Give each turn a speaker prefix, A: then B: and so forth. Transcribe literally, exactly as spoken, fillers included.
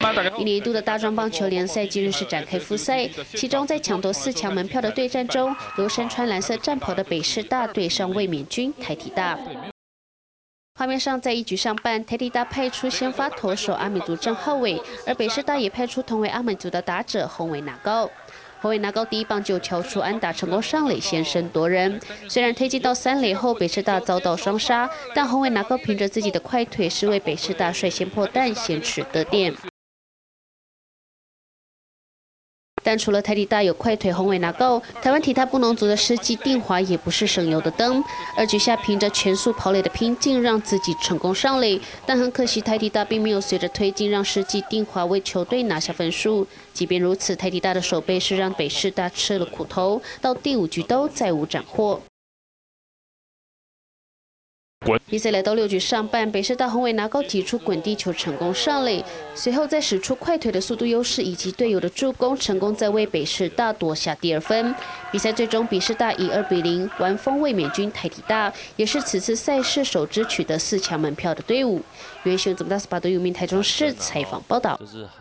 A: 一年一度的大专棒球联赛今日是展开复赛，其中在抢夺四强门票的对战中，由身穿蓝色战袍的北师大对上卫冕军台体大。画面上，在一局上半，台体大派出先发投手阿美族郑浩伟，而北师大也派出同为阿美族的打者洪伟拿高。洪伟拿高第一棒就敲出安打，成功上垒，先声夺人。虽然推进到三垒后，北师大遭到双杀，但洪伟拿高凭着自己的快腿，是为北师大率先破蛋，先取得点。 但除了台体大有快腿宏伟拿高，台湾体大布农族的世纪定华也不是省油的灯。二局下凭着全速跑垒的拼劲，让自己成功上垒，但很可惜台体大并没有随着推进让世纪定华为球队拿下分数。即便如此，台体大的守备是让北师大吃了苦头，到第五局都再无斩获。 比赛来到六局上半，北师大宏伟拿高挤出滚地球，成功上垒。随后再使出快腿的速度优势以及队友的助攻，成功再为北师大夺下第二分。比赛最终，北师大以二比零完封卫冕军台体大，也是此次赛事首支取得四强门票的队伍。原新闻总大斯巴都有名台中市采访报道。